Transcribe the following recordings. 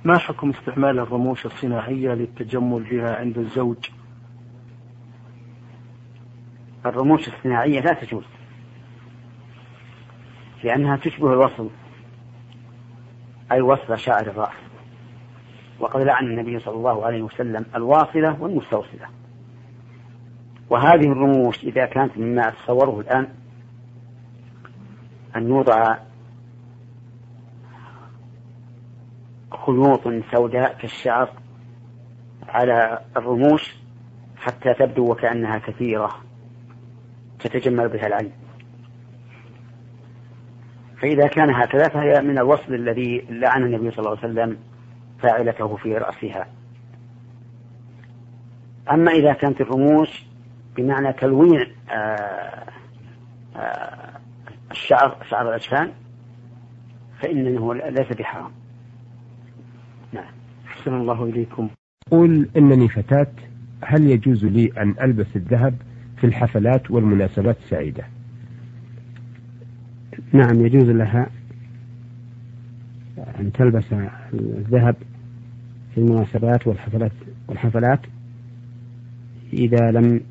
ما حكم استعمال الرموش الصناعية للتجمل بها عند الزوج؟ الرموش الصناعية لا تجوز، لأنها تشبه الوصل، أي وصل شعر الرأس، وقد لعن النبي صلى الله عليه وسلم الواصلة والمستوصلة. وهذه الرموش إذا كانت مما أتصوره الآن أن يوضع خيوط سوداء كالشعر على الرموش حتى تبدو وكأنها كثيرة تتجمل بها العين، فإذا كان هكذا فهي من الوصل الذي لعن النبي صلى الله عليه وسلم فاعلته في رأسها. أما إذا كانت الرموش بمعنى تلوين شعر الأجفان فإنه ليس بحرام. نعم. أحسن الله إليكم. قل إنني فتاة، هل يجوز لي أن ألبس الذهب في الحفلات والمناسبات السعيدة؟ نعم، يجوز لها أن تلبس الذهب في المناسبات والحفلات إذا لم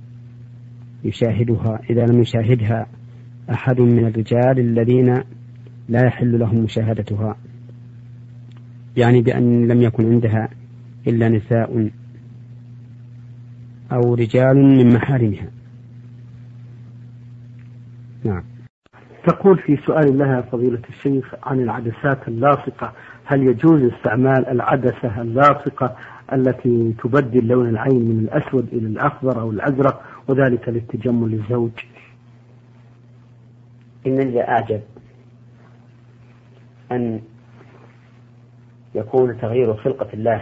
يشاهدها أحد من الرجال الذين لا يحل لهم مشاهدتها، يعني بأن لم يكن عندها إلا نساء أو رجال من محارمها. نعم. تقول في سؤال لها فضيلة الشيخ عن العدسات اللاصقة، هل يجوز استعمال العدسة اللاصقة التي تبدل لون العين من الأسود إلى الأخضر أو الأزرق، وذلك للتجمل للزوج؟ إنني أعجب أن يكون تغيير خلقة الله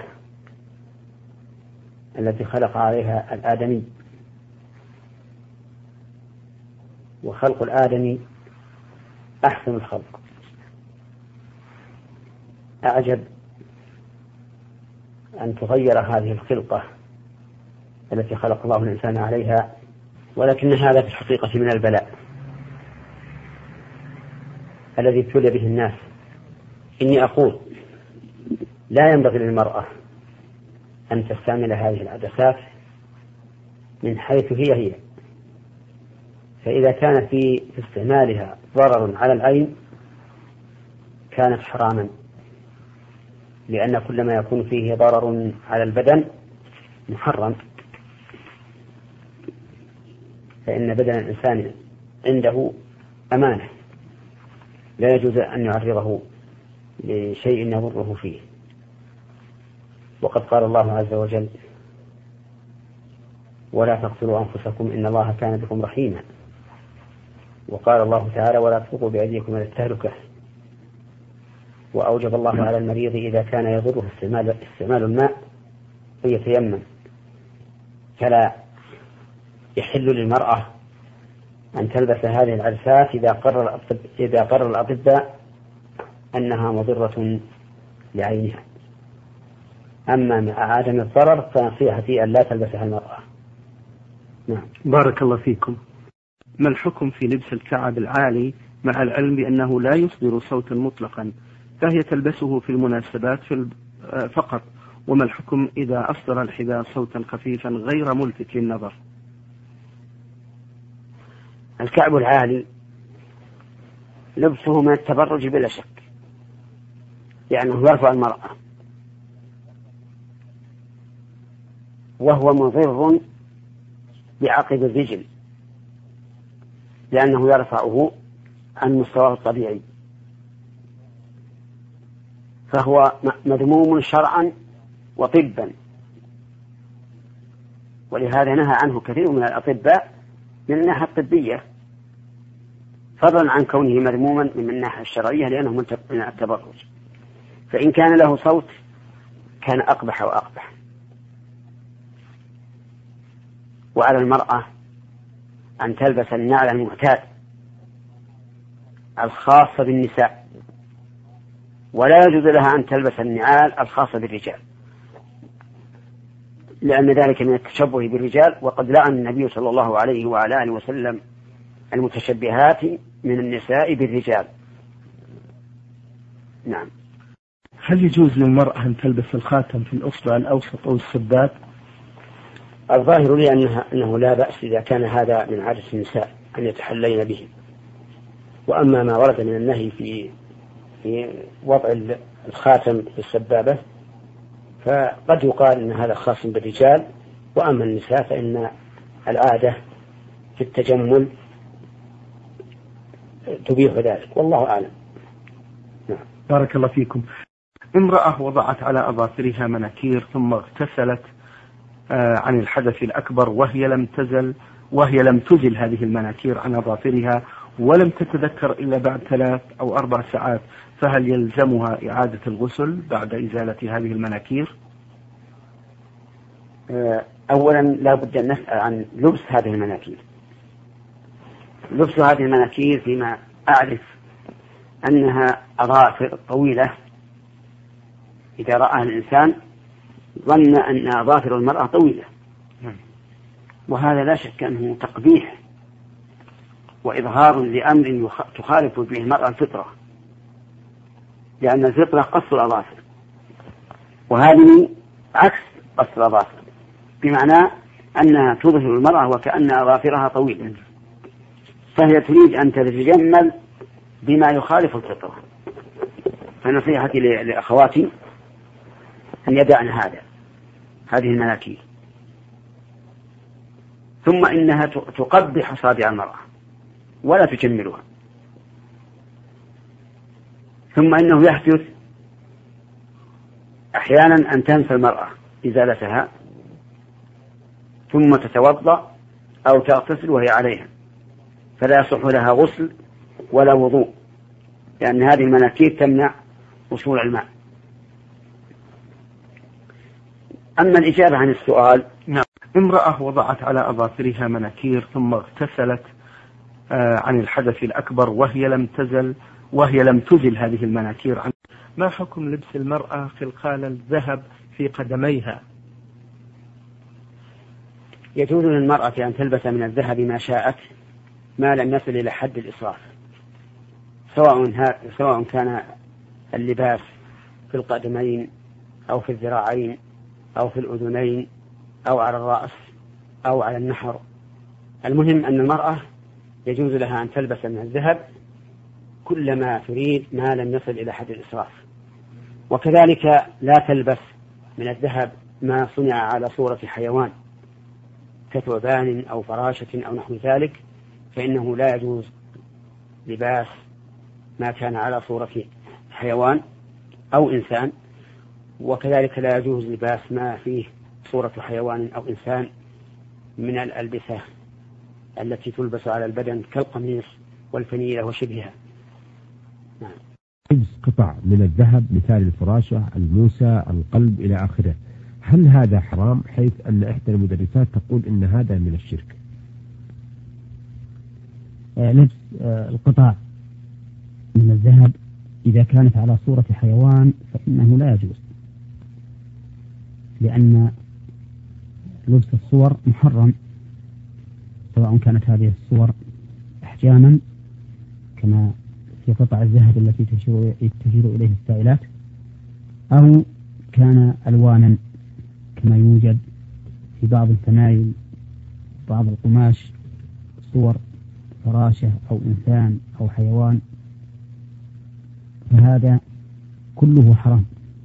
التي خلق عليها الآدمي، وخلق الآدمي أحسن الخلق، أعجب أن تغير هذه الخلقة التي خلق الله الإنسان عليها، ولكن هذا في الحقيقة من البلاء الذي ابتلي به الناس. إني أقول لا ينبغي للمرأة أن تستعمل هذه العدسات من حيث هي، فإذا كان في استعمالها ضرر على العين كانت حراما، لأن كل ما يكون فيه ضرر على البدن محرم، فإن بدن الإنسان عنده أمانة لا يجوز أن يعرضه لشيء يضره فيه. وقد قال الله عز وجل: ولا تقتلوا أنفسكم إن الله كان بكم رحيما. وقال الله تعالى: ولا تلقوا بأيديكم إلى التهلكة. وأوجب الله على المريض إذا كان يضره استعمال الماء أن يتيمم، فلا يحل للمرأة أن تلبس هذه العدسات إذا قرر الأطباء أنها مضرة لعينها. أما مع عدم الضرر فنصيحتي أن لا تلبسها المرأة. نعم. بارك الله فيكم. ما الحكم في لبس الكعب العالي مع العلم بأنه لا يصدر صوتا مطلقا، فهي تلبسه في المناسبات فقط، وما الحكم إذا أصدر الحذاء صوتا خفيفا غير ملفت للنظر؟ الكعب العالي لبسه من التبرج بلا شك، لأنه يرفع المرأة، وهو مضر بعقب الرجل لأنه يرفعه عن مستواه الطبيعي، فهو مذموم شرعا وطبا، ولهذا نهى عنه كثير من الأطباء من الناحية الطبية، فضلا عن كونه مذموما من الناحية الشرعية لأنه من التبرج. فإن كان له صوت كان أقبح وأقبح. وعلى المرأة أن تلبس النعل المعتاد الخاصة بالنساء، ولا يجوز لها أن تلبس النعال الخاصة بالرجال، لأن ذلك من التشبه بالرجال، وقد لعن النبي صلى الله عليه وعلى آله وسلم المتشبهات من النساء بالرجال. نعم. هل يجوز للمرأة أن تلبس الخاتم في الأصبع الأوسط أو السباب؟ الظاهر لي أنه لا بأس إذا كان هذا من عادة النساء أن يتحلين به. وأما ما ورد من النهي في وضع الخاتم في السبابة فقد يقال أن هذا خاص بالرجال، وأما النساء فإن العادة في التجمل تبيح ذلك، والله أعلم. نعم. بارك الله فيكم. امرأة وضعت على أظافرها مناكير ثم اغتسلت عن الحدث الأكبر وهي لم تزل هذه المناكير عن أظافرها ولم تتذكر إلا بعد 3 أو 4 ساعات، فهل يلزمها إعادة الغسل بعد إزالة هذه المناكير؟ أولا لا بد أن نسأل عن لبس هذه المناكير. لبس هذه المناكير فيما أعرف أنها أظافر طويلة، إذا رأى الإنسان ظن أن أظافر المرأة طويلة، وهذا لا شك أنه تقبيح وإظهار لأمر تخالف به المرأة الفطرة، لأن الفطرة قص الأظافر، وهذه عكس قص الأظافر، بمعنى أنها تظهر المرأة وكأن أظافرها طويلة، فهي تريد أن تتجمل بما يخالف الفطرة. فنصيحتي لأخواتي أن يدعن هذه المناكير. ثم إنها تقبح أصابع المرأة ولا تجملها. ثم إنه يحدث أحيانا أن تنسى المرأة إزالتها ثم تتوضأ أو تغتسل وهي عليها، فلا يصح لها غسل ولا وضوء، لأن هذه المناكير تمنع وصول الماء. أما الإجابة عن السؤال، نعم. امرأة وضعت على أظافرها مناكير ثم اغتسلت عن الحدث الأكبر وهي لم تزل هذه المناكير عن. ما حكم لبس المرأة خلقال الذهب في قدميها؟ يجوز للمرأة أن تلبس من الذهب ما شاءت ما لم يصل إلى حد الإسراف، سواء كان اللباس في القدمين أو في الذراعين أو في الأذنين أو على الرأس أو على النحر. المهم أن المرأة يجوز لها أن تلبس من الذهب كلما تريد ما لم يصل إلى حد الإسراف، وكذلك لا تلبس من الذهب ما صنع على صورة حيوان كثعبان أو فراشة أو نحو ذلك، فإنه لا يجوز لباس ما كان على صورة حيوان أو إنسان، وكذلك لا يجوز لباس ما فيه صورة حيوان أو إنسان من الألبسة التي تلبس على البدن كالقميص والفنيلة وشبهها. نعم. لبس قطع من الذهب مثال الفراشة، الموسى، القلب إلى آخره، هل هذا حرام؟ حيث أن إحدى المدرسات تقول إن هذا من الشرك. لبس القطع من الذهب إذا كانت على صورة حيوان فإنه لا يجوز، لأن لبس الصور محرم، سواء كانت هذه الصور أحجاما كما في قطع الذهب التي تشير إليه السائلات، أو كان ألوانا كما يوجد في بعض الفنايل بعض القماش صور فراشة أو إنسان أو حيوان، فهذا كله حرام،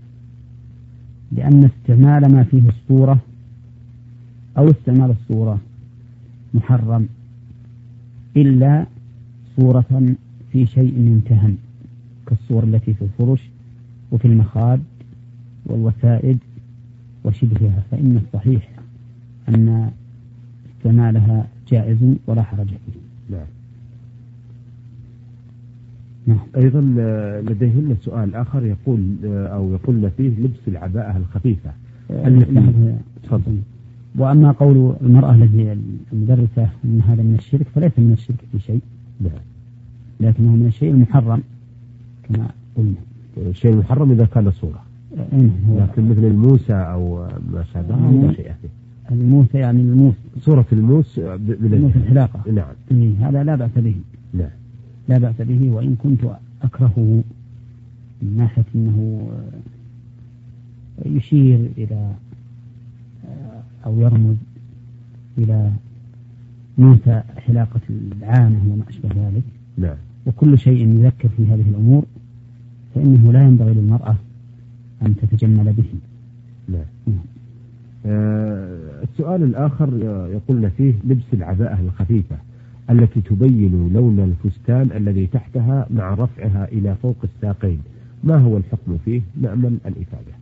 لأن استعمال ما فيه الصورة أو استعمال الصورة محرم إلا صورة في شيء يمتهن كالصور التي في الفرش وفي المخاد والوسائد وشبهها، فإن الصحيح أن استعمالها جائز ولا حرج فيه. نعم. أيضا لديهن سؤال آخر يقول فيه لبس العباءة الخفيفة. وأما قول المرأة التي المدرسة أن هذا من الشرك فليس من الشرك في شيء، لكنه من الشيء المحرم كما قلنا. الشيء المحرم إذا كان صورة، لكن مثل الموسى أو ما شابه لا شيء فيه. الموسى يعني الموس، صورة الموس الموس الحلاقة. نعم. هذا لا بأس به. لا بأس به، وإن كنت أكرهه من ناحية أنه يشير إلى أو يرمز إلى موسى حلاقة العانة وما أشبه ذلك. نعم. وكل شيء يذكر في هذه الأمور فإنه لا ينبغي للمرأة أن تتجمل به. نعم. السؤال الآخر يقولنا فيه لبس العباءة الخفيفة التي تبين لون الفستان الذي تحتها مع رفعها إلى فوق الساقين، ما هو الحكم فيه؟ نأمل الإفادة.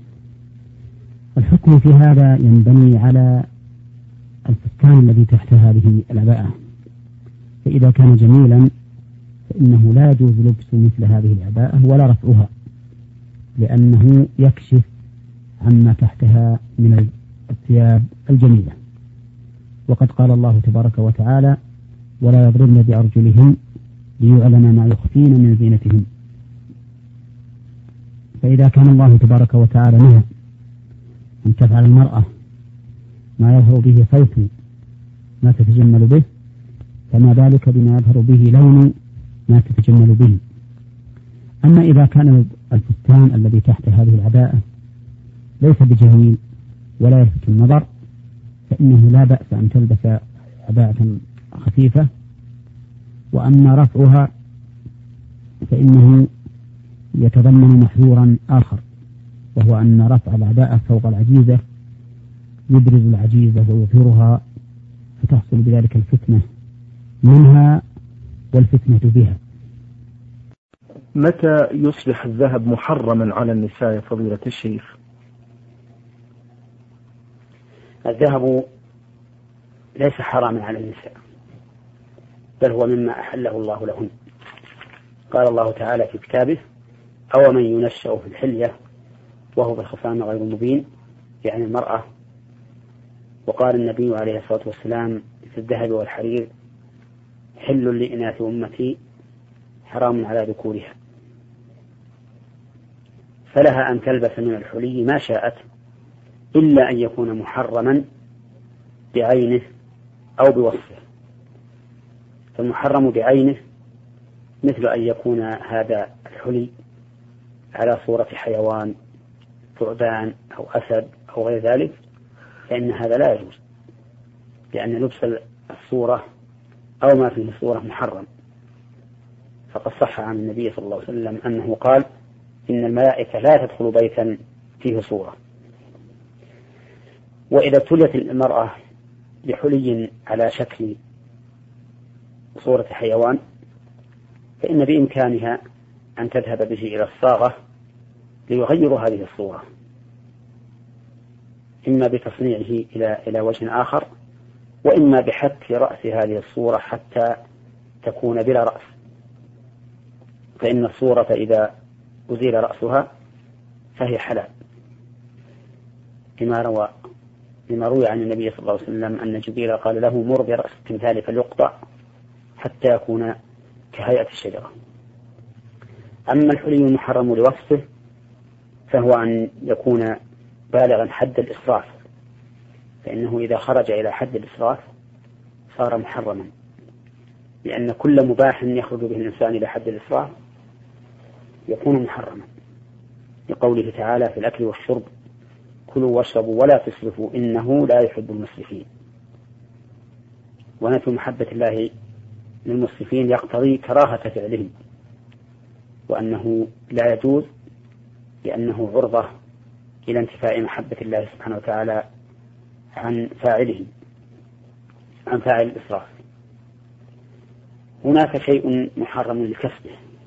الحكم في هذا ينبني على الفستان الذي تحت هذه العباءة، فإذا كان جميلا فإنه لا يجوز لبس مثل هذه العباءة ولا رفعها، لأنه يكشف عما تحتها من الثياب الجميلة. وقد قال الله تبارك وتعالى: ولا يضربن بأرجلهن ليعلم ما يخفين من زينتهن. فإذا كان الله تبارك وتعالى نهى أن تفعل المرأة ما يظهر به صوت ما تتجمل به، فما ذلك بما يظهر به لون ما تتجمل به. أما إذا كان الفستان الذي تحت هذه العباءة ليس بجميل ولا يلفت النظر، فإنه لا بأس أن تلبس عباءة خفيفة. وأما رفعها فإنه يتضمن محذورا آخر، وهو أن رفع العباءة فوق العجيزة يبرز العجيزة ويظهرها، فتحصل بذلك الفتنة منها والفتنة بها. متى يصبح الذهب محرما على النساء فضيلة الشيخ؟ الذهب ليس حراما على النساء، بل هو مما أحله الله لهن. قال الله تعالى في كتابه: أو من ينشأ في الحلية وهو بالخصام غير مبين، يعني المرأة. وقال النبي عليه الصلاة والسلام في الذهب والحرير: حل لإناث أمتي حرام على ذكورها. فلها أن تلبس من الحلي ما شاءت، إلا أن يكون محرما بعينه أو بوصفه. فالمحرم بعينه مثل أن يكون هذا الحلي على صورة حيوان، ثعبان أو أسد أو غير ذلك، فإن هذا لا يجوز، لأن لبس الصورة أو ما فيه الصورة محرم. فقد صح عن النبي صلى الله عليه وسلم أنه قال: إن الملائكة لا تدخل بيتا فيه صورة. وإذا ابتليت المرأة بحلي على شكل صورة حيوان فإن بإمكانها أن تذهب به إلى الصاغة ليغيروا هذه الصورة، إما بتصنيعه إلى وجه آخر، وإما بحك رأس هذه الصورة حتى تكون بلا رأس. فإن الصورة إذا أزيل رأسها فهي حلال، لما روي عن النبي صلى الله عليه وسلم أن جبريل قال له: مر برأس التمثال فليقطع حتى يكون كهيئة الشجرة. أما الحلي المحرم لوصفه فهو أن يكون بالغا حد الإسراف، فإنه إذا خرج إلى حد الإسراف صار محرما، لأن كل مباح يخرج به الإنسان إلى حد الإسراف يكون محرما، لقوله تعالى في الأكل والشرب: كلوا واشربوا ولا تسرفوا إنه لا يحب المسرفين. ونفي محبة الله للمسرفين يقتضي كراهة فعلهم، وأنه لا يجوز لأنه عرضة إلى انتفاء محبة الله سبحانه وتعالى عن فاعل الإسراف. هناك شيء محرم لكسبه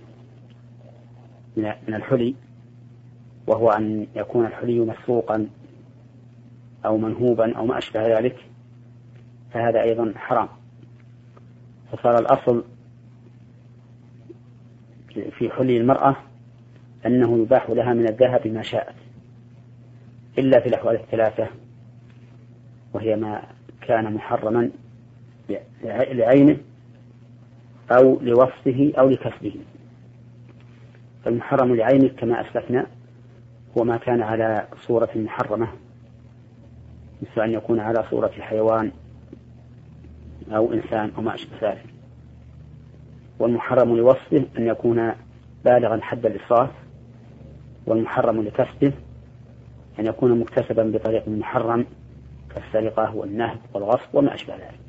من الحلي، وهو أن يكون الحلي مسروقا أو منهوبا أو ما أشبه ذلك، فهذا أيضا حرام. فصار الأصل في حلي المرأة أنه يباح لها من الذهب ما شاءت، إلا في الأحوال الثلاثة، وهي ما كان محرما لعينه أو لوصفه أو لكسبه. فالمحرم لعينه كما أسلفنا هو ما كان على صورة محرمة، مثل أن يكون على صورة حيوان أو إنسان أو ما أشبه ذلك. والمحرم لوصفه أن يكون بالغا حد الإسراف، والمحرم لكسبه أن يكون مكتسبا بطريق محرم كالسرقة والنهب والغصب وما أشبه ذلك.